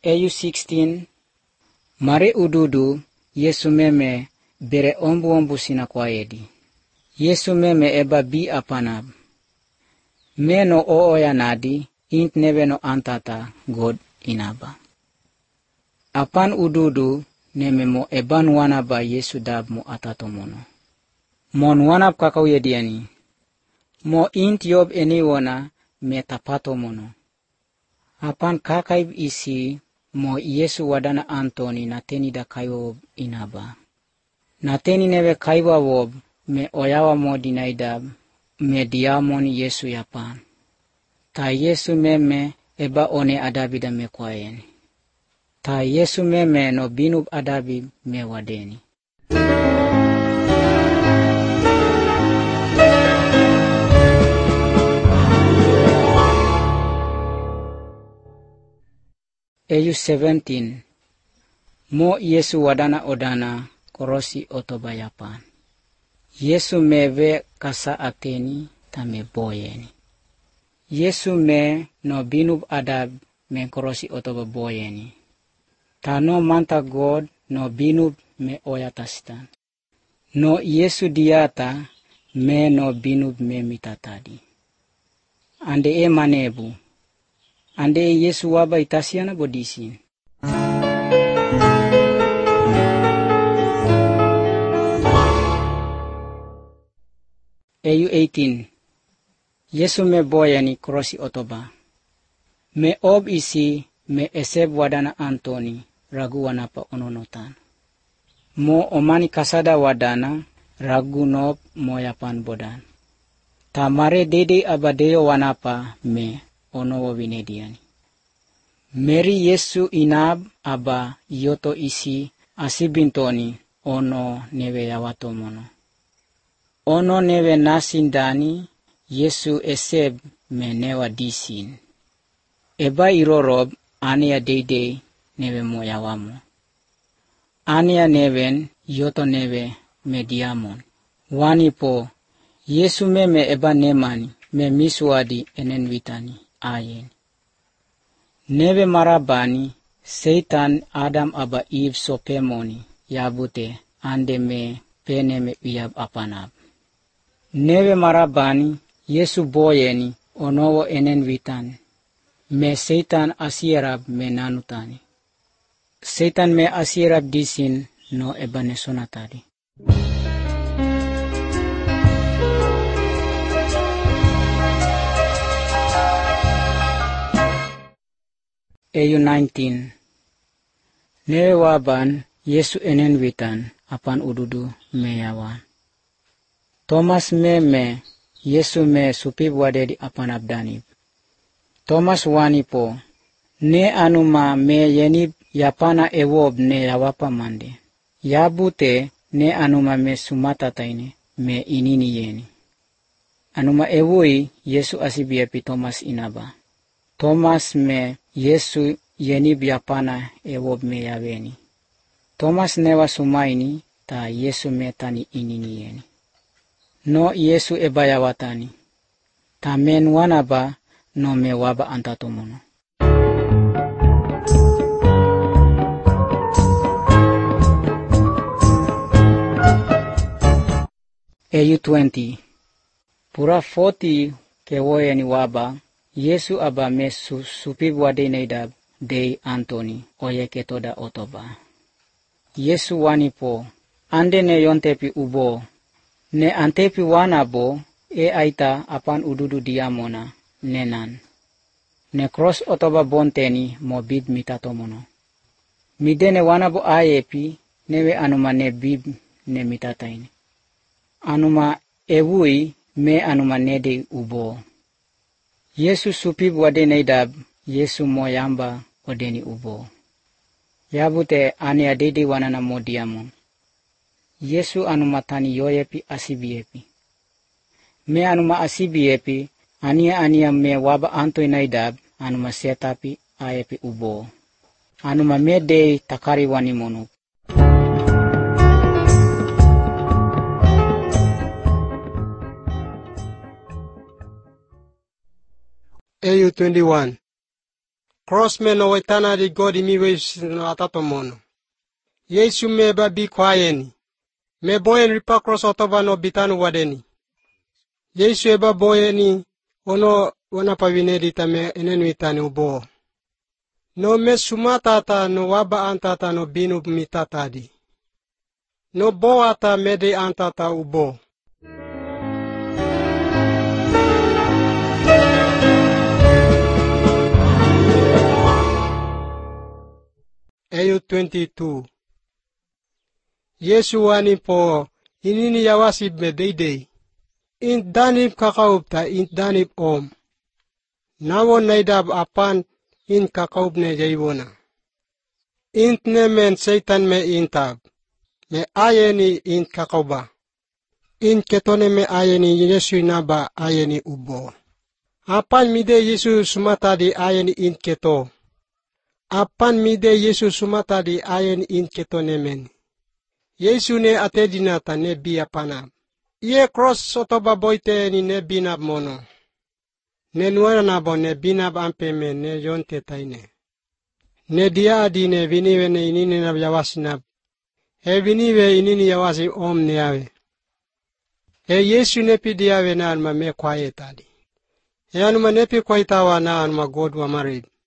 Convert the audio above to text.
Eyu 16 Mare ududu Yesu meme bere ombu sina kwa edi. Yesu meme eba bi apanab. Meno ooya nadi int neve no antata God inaba. Apan ududu neme mo eban wanaba Yesu dab mo atato mono. Mon wanab kakau yediani. Mo int yob eniwona me tapato mono. Apan kakaib isi mo Yesu wadana Antoni nateni da kayo inaba. Nateni neve kaiwa wob me oyawa mo dinaidab me diamon Yesu yapan. Ta Yesu meme eba one adabida me kwaeni. Ta Yesu meme no binub adabi me wadeni. Eyu 17 Mo Yesu wadana odana korosi otoba yapan. Yesu meve kasa ateni ta me boyeni. Yesu me no binub adab me korosi otoba boyeni. Ta no manta God no binub me oyatastan. No Yesu diata me no binub me mitatadi. Ande manebu. Ande Yesu waba itasiana bodisi. Eyu 18 Yesu me boyani krosi otoba. Me ob isi me eseb wadana Antoni ragu wanapa ononotan. Mo omani kasada wadana ragu nop moyapan bodan. Tamare dede abadeyo wanapa me onowo vinediani. Meri Yesu inab aba yoto isi asibintoni ono neve yawato mono. Ono neve nasindani Yesu eseb me newa disin. Eba irorob ania dede neve moyawamo. Ania neven yoto neve me diamon. Wanipo Yesu meme eba nemani me miswadi enen vitani ayen. Neve marabani Satan Adam aba Eve sopemoni yabute ande me peneme uyab apanab. Neve marabani Yesu boyeni onowo enen vitan. Me Satan asierab me nanutani. Satan me asierab disin no ebane sonatadi. Eyu 19 Neve waban Yesu enen vitan apan ududu meyawan. Thomas me Yesu me supib wadedi apan abdanib. Thomas wanipo ne anuma me yenib yapana ewob ne yawapa mande. Yabute ne anuma me sumata taine me inini yeni. Anuma ewoi Yesu asibiepi Thomas inaba. Thomas me Yesu yenib yapana ewob me yaweni. Thomas newa sumaini ta Yesu me tani inini yeni. No Yesu ebayawatani. Ta men wanaba no me waba antatomono. Eyu 20 Pura 40 kewoyeni waba Yesu aba me supib wadeneidab dei Antoni oyeketoda otoba. Yesu wanipo ande ne yontepi ubo. Ne antepi wanabo aita apan ududu diamona nenan. Ne cross otoba bonteni mobib mitatomono. Midene wanabo ayepi newe anuma ne bib ne mitataini. Anuma ewui me anuma nede ubo. Yesu supib wadeneidab Yesu moyamba odeni ubo. Yabute ane adede wanana modiamon. Yesu anuma tani yoyepi asibiepi. Me anuma asibiepi ania me waba antoinaidab anuma setapi ayepi ubo. Anuma me dei takari wanimono. Eyu 21 cross me no wetana di God mi wes no atato mono. Yesu me ba bi kwayeni. Me boyen ripa cross otoba no bitanu wadeni. Yesu eba boyeni ono wana pawinedi tame enenu itani ubo. No me sumatata no waba antata no binu mitatadi. No boata mede antata ubo. Eyo 22. Yesu wani po inini yawasib me deidei. In danib kakaubta in danib om. Nawo naidab apan in kakaub ne jaibona. Int nemen seitan me intab. Me ayeni in kakauba. In ketone me ayeni Yesu naba ayeni ubo. Apan mide Yesu sumatadi ayeni in keto. Apan mide Yesu sumatadi ayeni in keto nemen. Yesu ne atedinata ne biapana. Ie cross sotoba boite ni ne binab mono. Ne nuana nabo ne binab ampeme ne yonte taine. Ne dia adine viniwe ne inini nab yawasinab. E viniwe inini yawasi om neawe. E Yesu nepi diawe na alma me kwaye tadi. E anuma nepi kwaitawa na alma God wa marid.